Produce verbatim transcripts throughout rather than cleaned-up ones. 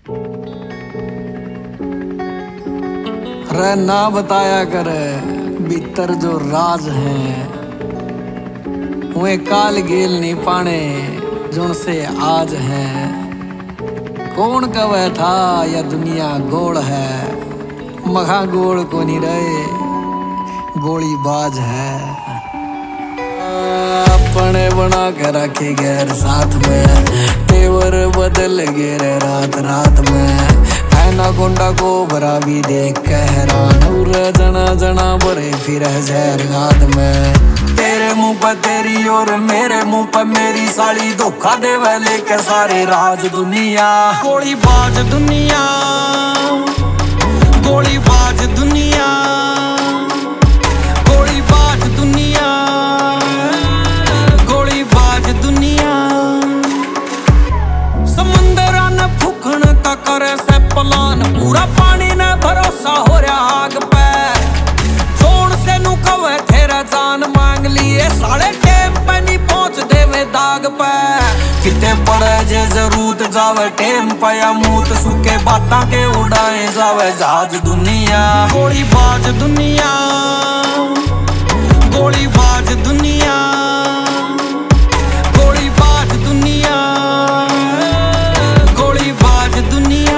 रे ना बताया कर भीतर जो राज है, वे काल गेल नहीं पाने जुन से आज है। कौन कवे था या दुनिया गोल है, मखा गोल को नहीं रहे गोली बाज है। अपने बना के रखे गैर साथ में, तेवर बदल गे रे रात रात में। ना गुंडा को भरा भी देख के हैरान, जना जना भरे फिर जहर गाद में। तेरे मुंह पर तेरी और मेरे मुंह पर मेरी साली, धोखा दे वाले के सारे राज दुनिया। गोली बाज दुनिया, गोली बाज दुनिया, गोली बाज दुनिया, गोली बाज दुनिया। समंदर न फूकन तक करे से पलान, पूरा पानी ने भरोसा हो रहा आग पे। जोन से नु कवे तेरा जान मांग लिए, साले टेम पे नहीं पहुंच देवे दाग पे। किते पड़े जे जरूरत जावे टेम पे, या मूत सूखे बातां के उड़ाए जावे जहाज दुनिया। गोली बाज दुनिया, गोली बाज दुनिया, गोली बाज दुनिया, गोली बाज दुनिया।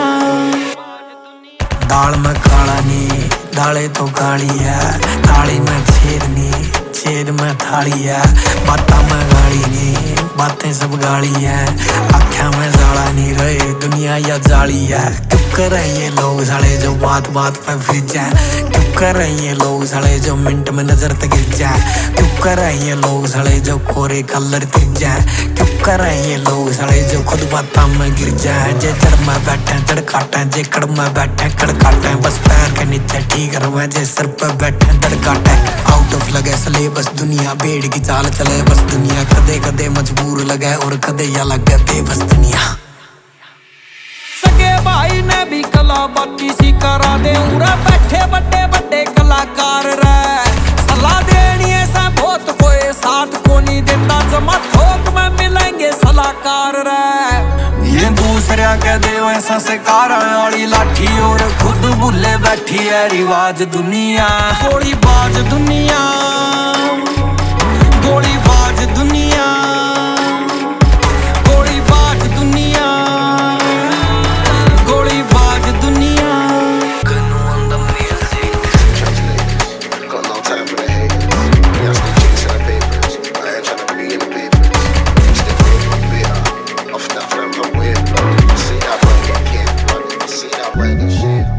दाल में काला नी दाले तो काली है, थाली में छेद नी छेद में थाली है। बातें में गाली नी बातें सब गाली है, आँखें में जाड़ा नहीं रहे दुनिया या जाली है। क्यों कर रहे ये लोग साले जो बात बात पे फिर जाए, क्यों कर रहे ये लोग साले जो मिनट में नजर तक गिर जाए। क्यों कर रहे ये लोग साले जो कोरे कलर तिक जाए, क्यों कर रहे ये लोग साले जो खुद बातों में गिर जाए। जे जड़ में बैठे जड़ काटे, जे कड़ में बैठे कड़ काटे, बस पैर के नीचे ठीक रहे जे सर पे बैठे दड़ काटे। आउट ऑफ लगे सले बस दुनिया, भेड़ की चाल चले बस दुनिया। कदे कदे मजबूर लगे और कदे या लगे दे बस दुनिया। सगे भाई ने भी कला बाकी सी करा दे, उरा बैठे बड़े बड़े कलाकार रे। सलाह देनी ऐसा बहुत कोई साथ को नहीं देता, जमा थोक में मिलेंगे सलाहकार रे। ये दूसरा कह दे ऐसा से कारा वाली लाठी, और खुद भूले बैठी है रिवाज दुनिया। गोली बाज दुनिया, गोली बाज दुनिया, गोली बाज दुनिया, गोली बाज दुनिया। Ganu on the music. Got no time for the haters. Yeah, I still chasing the papers. I ain't tryna be in the papers. Still paying my bill. Off that from my way, blood. See that money, I can't run it. See that money, shit.